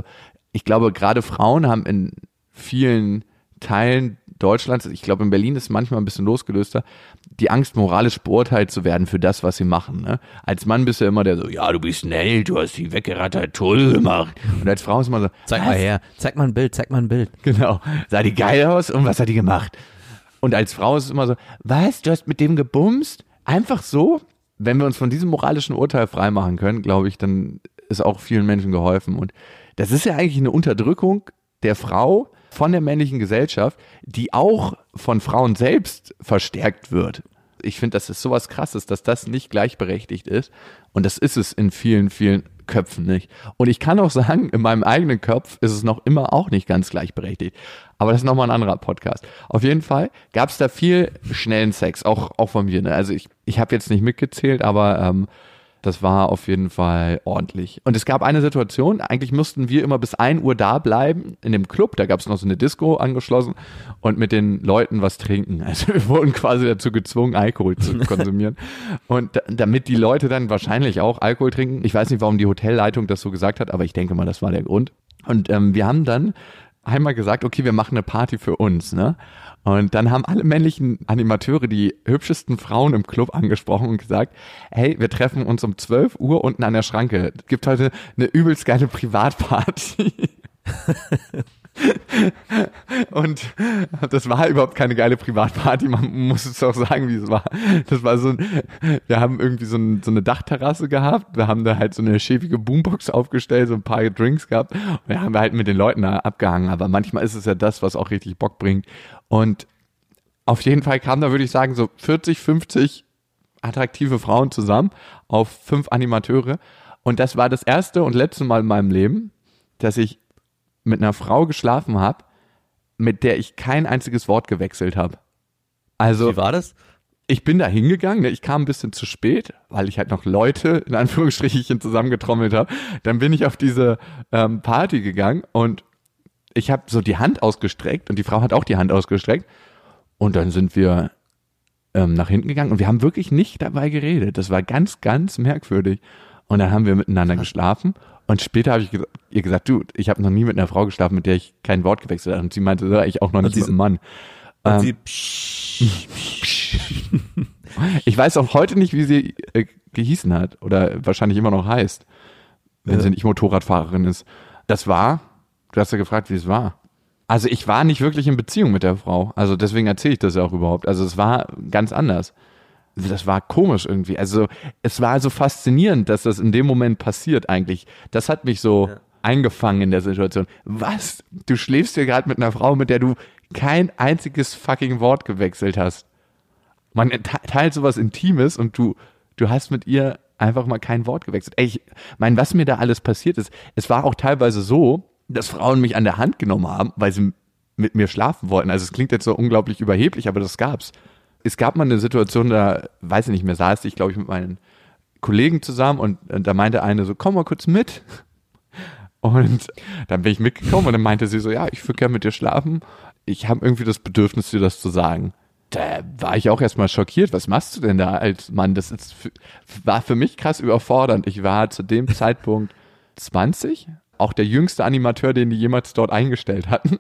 [SPEAKER 3] ich glaube, gerade Frauen haben in vielen Teilen Deutschlands, ich glaube in Berlin ist es manchmal ein bisschen losgelöster, die Angst, moralisch beurteilt zu werden für das, was sie machen. Ne? Als Mann bist du immer der so, ja, du bist schnell, du hast die weggerattert, toll gemacht. Und als Frau ist man so,
[SPEAKER 4] zeig mal her, zeig mal ein Bild.
[SPEAKER 3] Genau, sah die geil aus und was hat die gemacht? Und als Frau ist es immer so, was, du hast mit dem gebumst? Einfach so? Wenn wir uns von diesem moralischen Urteil freimachen können, glaube ich, dann ist auch vielen Menschen geholfen. Und das ist ja eigentlich eine Unterdrückung der Frau von der männlichen Gesellschaft, die auch von Frauen selbst verstärkt wird. Ich finde, das ist sowas Krasses, dass das nicht gleichberechtigt ist. Und das ist es in vielen, vielen Köpfen nicht. Und ich kann auch sagen, in meinem eigenen Kopf ist es noch immer auch nicht ganz gleichberechtigt. Aber das ist nochmal ein anderer Podcast. Auf jeden Fall gab es da viel schnellen Sex, auch von mir. Ne? Also ich habe jetzt nicht mitgezählt, aber das war auf jeden Fall ordentlich. Und es gab eine Situation, eigentlich mussten wir immer bis 1 Uhr da bleiben in dem Club. Da gab es noch so eine Disco angeschlossen und mit den Leuten was trinken. Also wir wurden quasi dazu gezwungen, Alkohol zu konsumieren. Und damit die Leute dann wahrscheinlich auch Alkohol trinken. Ich weiß nicht, warum die Hotelleitung das so gesagt hat, aber ich denke mal, das war der Grund. Und wir haben dann einmal gesagt, okay, wir machen eine Party für uns, ne? Und dann haben alle männlichen Animateure die hübschesten Frauen im Club angesprochen und gesagt, hey, wir treffen uns um 12 Uhr unten an der Schranke. Es gibt heute eine übelst geile Privatparty. Und das war überhaupt keine geile Privatparty, man muss es auch sagen, wie es war. Das war wir haben irgendwie so eine Dachterrasse gehabt, wir haben da halt so eine schäbige Boombox aufgestellt, so ein paar Drinks gehabt und da haben wir halt mit den Leuten da abgehangen, aber manchmal ist es ja das, was auch richtig Bock bringt. Und auf jeden Fall kamen da, würde ich sagen, so 40, 50 attraktive Frauen zusammen auf 5 Animateure und das war das erste und letzte Mal in meinem Leben, dass ich mit einer Frau geschlafen habe, mit der ich kein einziges Wort gewechselt habe. Also,
[SPEAKER 4] wie war das?
[SPEAKER 3] Ich bin da hingegangen, ich kam ein bisschen zu spät, weil ich halt noch Leute, in Anführungsstrichen, zusammengetrommelt habe. Dann bin ich auf diese Party gegangen und ich habe so die Hand ausgestreckt und die Frau hat auch die Hand ausgestreckt. Und dann sind wir nach hinten gegangen und wir haben wirklich nicht dabei geredet. Das war ganz, ganz merkwürdig. Und dann haben wir miteinander geschlafen. Und später habe ich ihr gesagt, du, ich habe noch nie mit einer Frau geschlafen, mit der ich kein Wort gewechselt habe. Und sie meinte, ja, ich auch noch nicht mit einem Mann. Und ich weiß auch heute nicht, wie sie gehießen hat oder wahrscheinlich immer noch heißt, wenn sie nicht Motorradfahrerin ist. Das war, du hast ja gefragt, wie es war. Also ich war nicht wirklich in Beziehung mit der Frau. Also deswegen erzähle ich das ja auch überhaupt. Also es war ganz anders. Das war komisch irgendwie. Also es war so faszinierend, dass das in dem Moment passiert eigentlich. Das hat mich so eingefangen in der Situation. Was? Du schläfst hier gerade mit einer Frau, mit der du kein einziges fucking Wort gewechselt hast. Man teilt sowas Intimes und du hast mit ihr einfach mal kein Wort gewechselt. Ey, ich meine, was mir da alles passiert ist, es war auch teilweise so, dass Frauen mich an der Hand genommen haben, weil sie mit mir schlafen wollten. Also es klingt jetzt so unglaublich überheblich, aber das gab's. Es gab mal eine Situation, da, weiß ich nicht mehr, saß ich, glaube ich, mit meinen Kollegen zusammen und da meinte eine so, komm mal kurz mit. Und dann bin ich mitgekommen und dann meinte sie so, ja, ich würde gerne mit dir schlafen. Ich habe irgendwie das Bedürfnis, dir das zu sagen. Da war ich auch erstmal schockiert. Was machst du denn da als Mann? Das war für mich krass überfordernd. Ich war zu dem Zeitpunkt 20, auch der jüngste Animateur, den die jemals dort eingestellt hatten.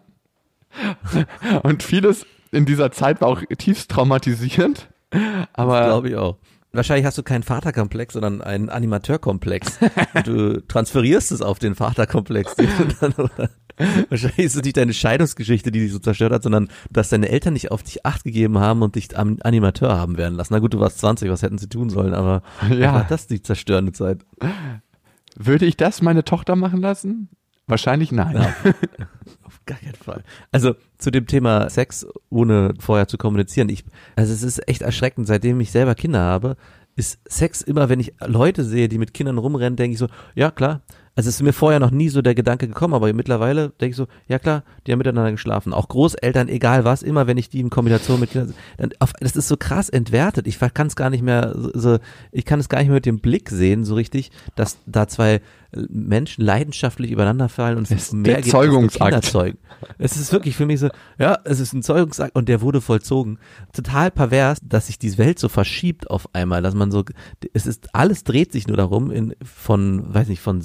[SPEAKER 3] Und vieles in dieser Zeit war auch tiefst traumatisierend. Aber
[SPEAKER 4] das glaube ich auch. Wahrscheinlich hast du keinen Vaterkomplex, sondern einen Animateurkomplex. Und du transferierst es auf den Vaterkomplex. Wahrscheinlich ist es nicht deine Scheidungsgeschichte, die dich so zerstört hat, sondern dass deine Eltern nicht auf dich Acht gegeben haben und dich Animateur haben werden lassen. Na gut, du warst 20, was hätten sie tun sollen, aber war das die zerstörende Zeit?
[SPEAKER 3] Würde ich das meine Tochter machen lassen? Wahrscheinlich nein. Ja.
[SPEAKER 4] Auf gar keinen Fall. Also zu dem Thema Sex, ohne vorher zu kommunizieren. Also es ist echt erschreckend, seitdem ich selber Kinder habe, ist Sex immer, wenn ich Leute sehe, die mit Kindern rumrennen, denke ich so, ja klar. Also es ist mir vorher noch nie so der Gedanke gekommen, aber mittlerweile denke ich so, ja klar, die haben miteinander geschlafen. Auch Großeltern, egal was, immer wenn ich die in Kombination mit Kindern, das ist so krass entwertet. Ich kann es gar nicht mehr ich kann es gar nicht mehr mit dem Blick sehen, so richtig, dass da zwei Menschen leidenschaftlich übereinander fallen und es mehr geht als Kinder zeugen. Es ist wirklich für mich so, ja, es ist ein Zeugungsakt und der wurde vollzogen. Total pervers, dass sich die Welt so verschiebt auf einmal, dass man so, alles dreht sich nur darum, bei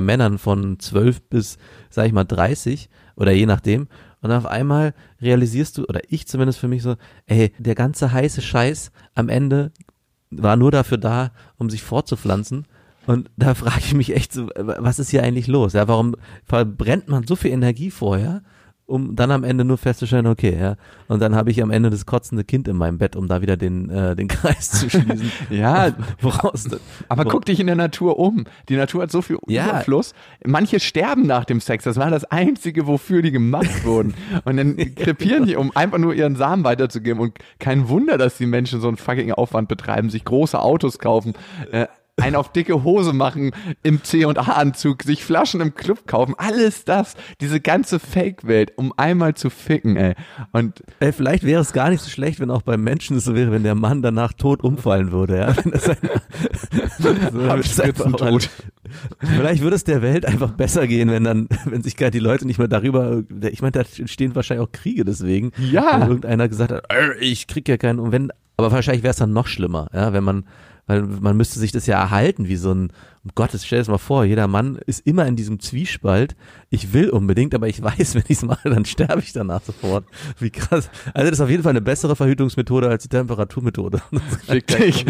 [SPEAKER 4] Männern von 12 bis, sag ich mal, 30 oder je nachdem. Und auf einmal realisierst du, oder ich zumindest für mich so, ey, der ganze heiße Scheiß am Ende war nur dafür da, um sich fortzupflanzen. Und da frage ich mich echt so, was ist hier eigentlich los? Ja, warum verbrennt man so viel Energie vorher, um dann am Ende nur festzustellen, okay, ja. Und dann habe ich am Ende das kotzende Kind in meinem Bett, um da wieder den Kreis zu schließen.
[SPEAKER 3] Ja, aber guck dich in der Natur um. Die Natur hat so viel Überfluss. Manche sterben nach dem Sex. Das war das Einzige, wofür die gemacht wurden. Und dann krepieren die, um einfach nur ihren Samen weiterzugeben. Und kein Wunder, dass die Menschen so einen fucking Aufwand betreiben, sich große Autos kaufen, einen auf dicke Hose machen im C&A-Anzug, sich Flaschen im Club kaufen, alles das, diese ganze Fake-Welt, um einmal zu ficken, ey. Und
[SPEAKER 4] vielleicht wäre es gar nicht so schlecht, wenn auch beim Menschen es so wäre, wenn der Mann danach tot umfallen würde, ja. Tot. Vielleicht würde es der Welt einfach besser gehen, wenn sich gerade die Leute nicht mehr darüber, ich meine, da entstehen wahrscheinlich auch Kriege deswegen.
[SPEAKER 3] Ja.
[SPEAKER 4] Wenn irgendeiner gesagt hat, ich krieg ja keinen, aber wahrscheinlich wäre es dann noch schlimmer, ja, weil man müsste sich das ja erhalten, wie so ein, um Gottes, stell dir das mal vor, jeder Mann ist immer in diesem Zwiespalt, ich will unbedingt, aber ich weiß, wenn ich es mache, dann sterbe ich danach sofort. Wie krass. Also das ist auf jeden Fall eine bessere Verhütungsmethode als die Temperaturmethode.
[SPEAKER 3] Fick dich.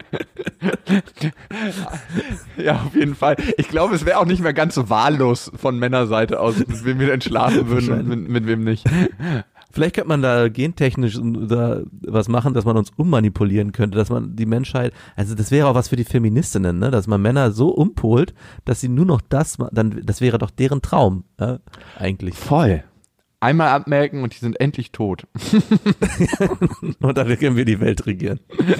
[SPEAKER 3] Ja, auf jeden Fall. Ich glaube, es wäre auch nicht mehr ganz so wahllos von Männerseite aus, mit wem wir denn schlafen würden und mit wem nicht.
[SPEAKER 4] Vielleicht könnte man da gentechnisch da was machen, dass man uns ummanipulieren könnte, dass man die Menschheit, also das wäre auch was für die Feministinnen, ne, dass man Männer so umpolt, dass sie nur noch das wäre doch deren Traum, ja, eigentlich.
[SPEAKER 3] Voll. Einmal abmelken und die sind endlich tot.
[SPEAKER 4] Und dann können wir die Welt regieren.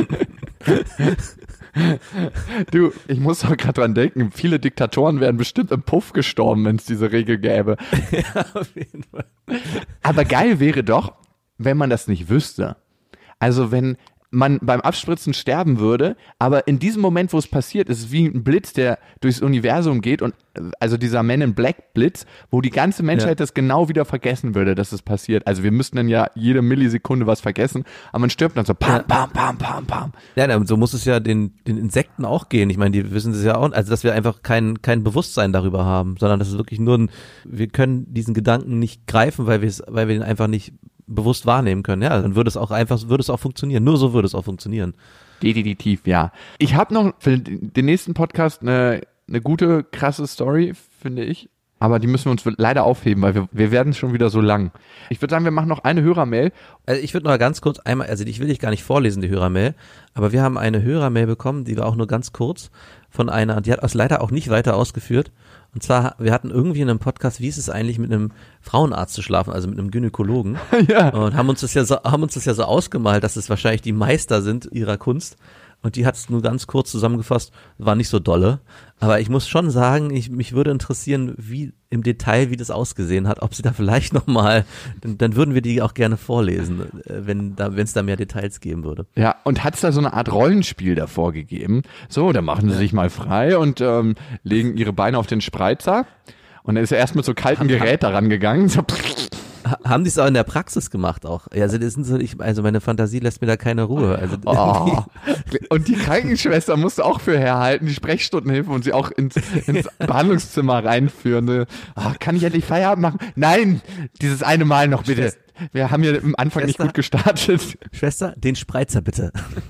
[SPEAKER 3] Du, ich muss auch gerade dran denken, viele Diktatoren wären bestimmt im Puff gestorben, wenn es diese Regel gäbe.
[SPEAKER 4] Ja, auf jeden Fall.
[SPEAKER 3] Aber geil wäre doch, wenn man das nicht wüsste. Also wenn man beim Abspritzen sterben würde, aber in diesem Moment, wo es passiert, ist es wie ein Blitz, der durchs Universum geht und also dieser Men in Black Blitz, wo die ganze Menschheit das genau wieder vergessen würde, dass es passiert. Also wir müssten dann ja jede Millisekunde was vergessen, aber man stirbt dann so pam, pam, pam, pam, pam.
[SPEAKER 4] Ja, so muss es ja den Insekten auch gehen. Ich meine, die wissen es ja auch, also dass wir einfach kein Bewusstsein darüber haben, sondern das ist wirklich nur wir können diesen Gedanken nicht greifen, weil wir ihn einfach nicht bewusst wahrnehmen können. Ja, dann würde es auch funktionieren. Nur so würde es auch funktionieren.
[SPEAKER 3] Definitiv, ja. Ich habe noch für den nächsten Podcast eine gute, krasse Story, finde ich. Aber die müssen wir uns leider aufheben, weil wir werden schon wieder so lang. Ich würde sagen, wir machen noch eine Hörermail.
[SPEAKER 4] Also ich würde noch ganz kurz einmal, also ich will dich gar nicht vorlesen, die Hörermail, aber wir haben eine Hörermail bekommen, die war auch nur ganz kurz von einer, die hat es leider auch nicht weiter ausgeführt. Und zwar, wir hatten irgendwie in einem Podcast, wie ist es eigentlich, mit einem Frauenarzt zu schlafen, also mit einem Gynäkologen.
[SPEAKER 3] Ja.
[SPEAKER 4] Und haben uns das ja so ausgemalt, dass es wahrscheinlich die Meister sind ihrer Kunst. Und die hat es nur ganz kurz zusammengefasst, war nicht so dolle. Aber ich muss schon sagen, mich würde interessieren, wie im Detail, wie das ausgesehen hat, ob sie da vielleicht nochmal, dann würden wir die auch gerne vorlesen, wenn es da mehr Details geben würde.
[SPEAKER 3] Ja, und hat es da so eine Art Rollenspiel davor gegeben? So, da machen sie sich mal frei und legen ihre Beine auf den Spreizer. Und dann ist er erst mit so kaltem Gerät daran gegangen. So,
[SPEAKER 4] haben die es auch in der Praxis gemacht auch? Also das sind so, also meine Fantasie lässt mir da keine Ruhe. Also
[SPEAKER 3] und die Krankenschwester musste auch für herhalten, die Sprechstundenhilfe und sie auch ins Behandlungszimmer reinführen. Oh, kann ich endlich Feierabend machen? Nein, dieses eine Mal noch bitte. Wir haben ja am Anfang nicht gut gestartet.
[SPEAKER 4] Schwester, den Spreizer bitte.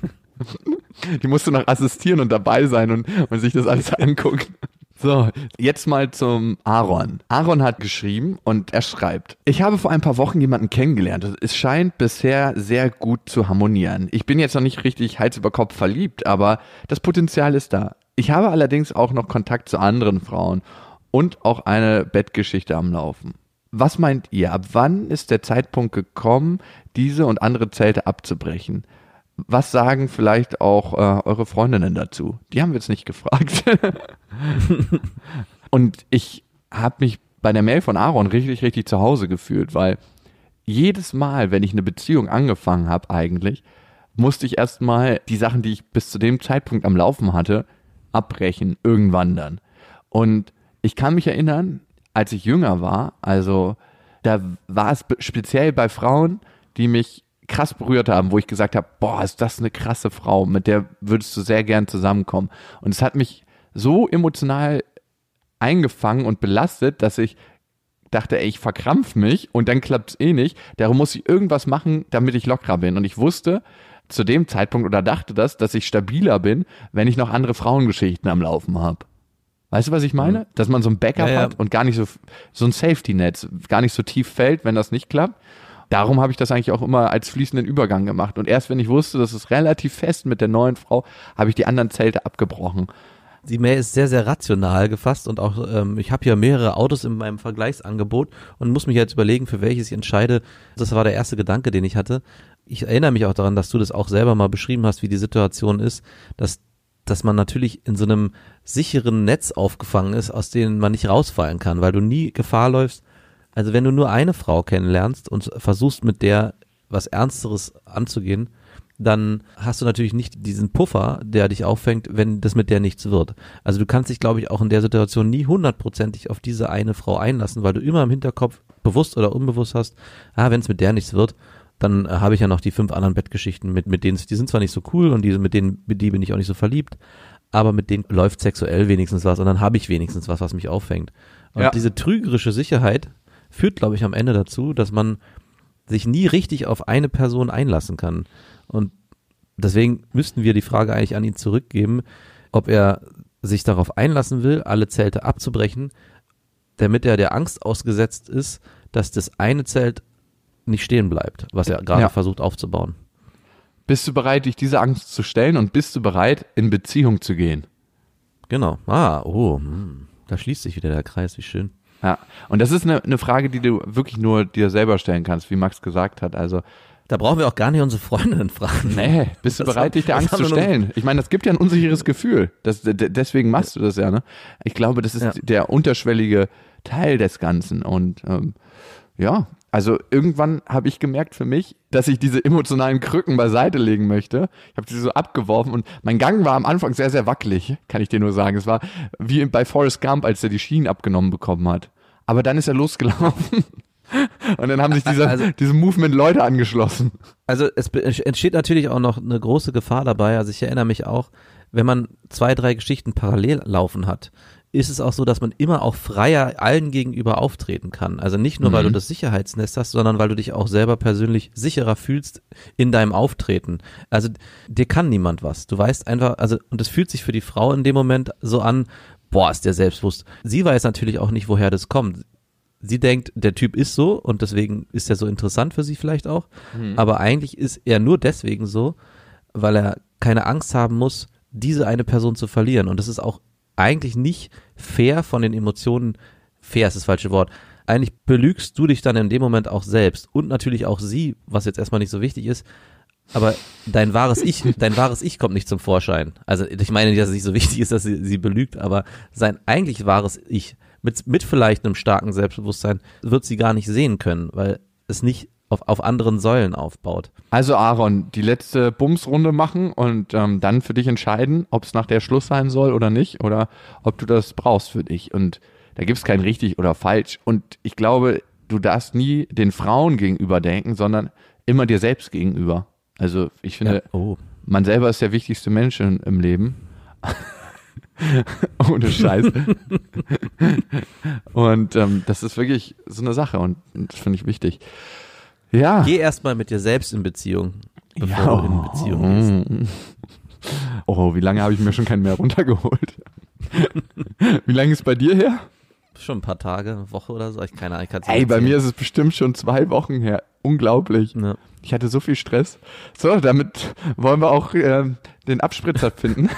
[SPEAKER 3] Die musste noch assistieren und dabei sein und sich das alles angucken. So, jetzt mal zum Aaron. Aaron hat geschrieben und er schreibt: Ich habe vor ein paar Wochen jemanden kennengelernt. Es scheint bisher sehr gut zu harmonieren. Ich bin jetzt noch nicht richtig Hals über Kopf verliebt, aber das Potenzial ist da. Ich habe allerdings auch noch Kontakt zu anderen Frauen und auch eine Bettgeschichte am Laufen. Was meint ihr? Ab wann ist der Zeitpunkt gekommen, diese und andere Zelte abzubrechen? Was sagen vielleicht auch eure Freundinnen dazu? Die haben wir jetzt nicht gefragt. Und ich habe mich bei der Mail von Aaron richtig, richtig zu Hause gefühlt, weil jedes Mal, wenn ich eine Beziehung angefangen habe eigentlich, musste ich erstmal die Sachen, die ich bis zu dem Zeitpunkt am Laufen hatte, abbrechen, irgendwann dann. Und ich kann mich erinnern, als ich jünger war, also da war es speziell bei Frauen, die mich krass berührt haben, wo ich gesagt habe, boah, ist das eine krasse Frau, mit der würdest du sehr gern zusammenkommen. Und es hat mich so emotional eingefangen und belastet, dass ich dachte, ey, ich verkrampf mich und dann klappt es eh nicht. Darum muss ich irgendwas machen, damit ich lockerer bin. Und ich wusste zu dem Zeitpunkt oder dachte das, dass ich stabiler bin, wenn ich noch andere Frauengeschichten am Laufen habe. Weißt du, was ich meine? Dass man so ein Backup hat und gar nicht so ein Safety-Net, gar nicht so tief fällt, wenn das nicht klappt. Darum habe ich das eigentlich auch immer als fließenden Übergang gemacht. Und erst wenn ich wusste, das ist relativ fest mit der neuen Frau, habe ich die anderen Zelte abgebrochen.
[SPEAKER 4] Die Mail ist sehr, sehr rational gefasst und auch, ich habe ja mehrere Autos in meinem Vergleichsangebot und muss mich jetzt überlegen, für welches ich entscheide. Das war der erste Gedanke, den ich hatte. Ich erinnere mich auch daran, dass du das auch selber mal beschrieben hast, wie die Situation ist, dass man natürlich in so einem sicheren Netz aufgefangen ist, aus dem man nicht rausfallen kann, weil du nie Gefahr läufst. Also wenn du nur eine Frau kennenlernst und versuchst mit der was Ernsteres anzugehen, dann hast du natürlich nicht diesen Puffer, der dich auffängt, wenn das mit der nichts wird. Also du kannst dich, glaube ich, auch in der Situation nie 100%ig auf diese eine Frau einlassen, weil du immer im Hinterkopf bewusst oder unbewusst hast, wenn es mit der nichts wird, dann habe ich ja noch die 5 anderen Bettgeschichten mit denen, die sind zwar nicht so cool und mit die bin ich auch nicht so verliebt, aber mit denen läuft sexuell wenigstens was und dann habe ich wenigstens was mich auffängt. Und diese trügerische Sicherheit führt, glaube ich, am Ende dazu, dass man sich nie richtig auf eine Person einlassen kann. Und deswegen müssten wir die Frage eigentlich an ihn zurückgeben, ob er sich darauf einlassen will, alle Zelte abzubrechen, damit er der Angst ausgesetzt ist, dass das eine Zelt nicht stehen bleibt, was er gerade versucht aufzubauen.
[SPEAKER 3] Bist du bereit, dich dieser Angst zu stellen und bist du bereit, in Beziehung zu gehen?
[SPEAKER 4] Genau. Da schließt sich wieder der Kreis, wie schön.
[SPEAKER 3] Ja, und das ist eine Frage, die du wirklich nur dir selber stellen kannst, wie Max gesagt hat. Also
[SPEAKER 4] da brauchen wir auch gar nicht unsere Freundinnen fragen.
[SPEAKER 3] Nee, bist du bereit, dich der Angst zu stellen? Ich meine, das gibt ja ein unsicheres Gefühl. Deswegen machst du das ja, ne? Ich glaube, das ist der unterschwellige Teil des Ganzen. Und also irgendwann habe ich gemerkt für mich, dass ich diese emotionalen Krücken beiseite legen möchte. Ich habe sie so abgeworfen und mein Gang war am Anfang sehr, sehr wackelig, kann ich dir nur sagen. Es war wie bei Forrest Gump, als er die Schienen abgenommen bekommen hat. Aber dann ist er losgelaufen. Und dann haben sich diesem Movement Leute angeschlossen.
[SPEAKER 4] Also es entsteht natürlich auch noch eine große Gefahr dabei. Also ich erinnere mich auch, wenn man 2, 3 Geschichten parallel laufen hat, ist es auch so, dass man immer auch freier allen gegenüber auftreten kann. Also nicht nur, weil du das Sicherheitsnest hast, sondern weil du dich auch selber persönlich sicherer fühlst in deinem Auftreten. Also dir kann niemand was. Du weißt einfach, und es fühlt sich für die Frau in dem Moment so an, ist der selbstbewusst. Sie weiß natürlich auch nicht, woher das kommt. Sie denkt, der Typ ist so und deswegen ist er so interessant für sie vielleicht auch. Aber eigentlich ist er nur deswegen so, weil er keine Angst haben muss, diese eine Person zu verlieren. Und das ist auch eigentlich nicht fair von den Emotionen. Fair ist das falsche Wort. Eigentlich belügst du dich dann in dem Moment auch selbst und natürlich auch sie, was jetzt erstmal nicht so wichtig ist. Aber dein wahres Ich kommt nicht zum Vorschein. Also ich meine nicht, dass es nicht so wichtig ist, dass sie belügt, aber sein eigentlich wahres Ich mit vielleicht einem starken Selbstbewusstsein wird sie gar nicht sehen können, weil es nicht auf anderen Säulen aufbaut.
[SPEAKER 3] Also Aaron, die letzte Bumsrunde machen und dann für dich entscheiden, ob es nach der Schluss sein soll oder nicht oder ob du das brauchst für dich. Und da gibt es kein richtig oder falsch. Und ich glaube, du darfst nie den Frauen gegenüber denken, sondern immer dir selbst gegenüber. Also ich finde, man selber ist der wichtigste Mensch im Leben. Ohne Scheiß. Und das ist wirklich so eine Sache und das finde ich wichtig. Ja.
[SPEAKER 4] Geh erstmal mit dir selbst in Beziehung, bevor du in Beziehung gehst.
[SPEAKER 3] Oh, wie lange habe ich mir schon keinen mehr runtergeholt? Wie lange ist bei dir her?
[SPEAKER 4] Schon ein paar Tage, eine Woche oder so. Keine Ahnung.
[SPEAKER 3] Bei mir ist es bestimmt schon 2 Wochen her. Unglaublich. Ja. Ich hatte so viel Stress. So, damit wollen wir auch den Abspritzer finden.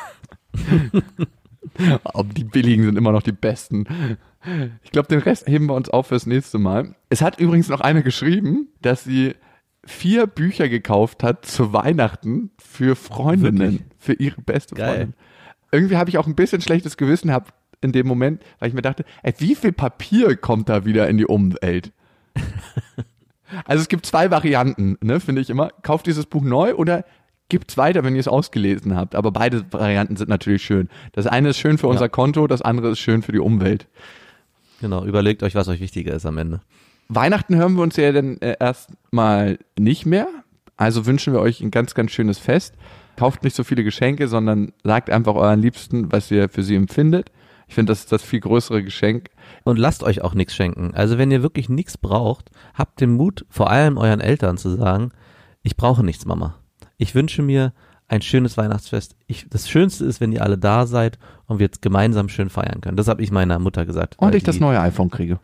[SPEAKER 3] Die billigen sind immer noch die besten. Ich glaube, den Rest heben wir uns auf fürs nächste Mal. Es hat übrigens noch eine geschrieben, dass sie 4 Bücher gekauft hat zu Weihnachten für Freundinnen, wirklich? Für ihre beste Freundin. Irgendwie habe ich auch ein bisschen schlechtes Gewissen gehabt in dem Moment, weil ich mir dachte, wie viel Papier kommt da wieder in die Umwelt? Also es gibt 2 Varianten, ne, finde ich immer. Kauft dieses Buch neu oder gibt's weiter, wenn ihr es ausgelesen habt. Aber beide Varianten sind natürlich schön. Das eine ist schön für unser Konto, das andere ist schön für die Umwelt.
[SPEAKER 4] Genau, überlegt euch, was euch wichtiger ist am Ende.
[SPEAKER 3] Weihnachten hören wir uns ja dann erstmal nicht mehr. Also wünschen wir euch ein ganz, ganz schönes Fest. Kauft nicht so viele Geschenke, sondern sagt einfach euren Liebsten, was ihr für sie empfindet. Ich finde, das ist das viel größere Geschenk.
[SPEAKER 4] Und lasst euch auch nichts schenken. Also wenn ihr wirklich nichts braucht, habt den Mut, vor allem euren Eltern zu sagen, ich brauche nichts, Mama. Ich wünsche mir ein schönes Weihnachtsfest. Das Schönste ist, wenn ihr alle da seid und wir jetzt gemeinsam schön feiern können. Das habe ich meiner Mutter gesagt.
[SPEAKER 3] Und ich das neue iPhone kriege.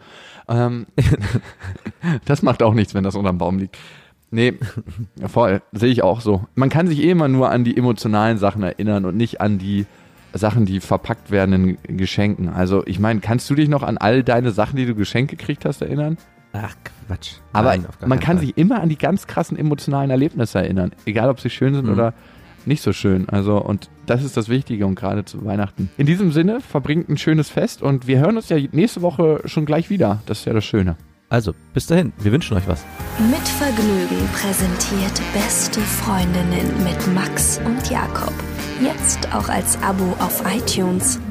[SPEAKER 3] Das macht auch nichts, wenn das unterm Baum liegt. Nee, voll, sehe ich auch so. Man kann sich immer nur an die emotionalen Sachen erinnern und nicht an die Sachen, die verpackt werden in Geschenken. Also ich meine, kannst du dich noch an all deine Sachen, die du geschenkt gekriegt hast, erinnern?
[SPEAKER 4] Ach, Quatsch.
[SPEAKER 3] Aber
[SPEAKER 4] Nein,
[SPEAKER 3] man kann sich immer an die ganz krassen emotionalen Erlebnisse erinnern. Egal, ob sie schön sind oder nicht so schön. Also, und das ist das Wichtige und gerade zu Weihnachten. In diesem Sinne, verbringt ein schönes Fest und wir hören uns ja nächste Woche schon gleich wieder. Das ist ja das Schöne.
[SPEAKER 4] Also, bis dahin. Wir wünschen euch was.
[SPEAKER 1] Mit Vergnügen präsentiert Beste Freundinnen mit Max und Jakob. Jetzt auch als Abo auf iTunes.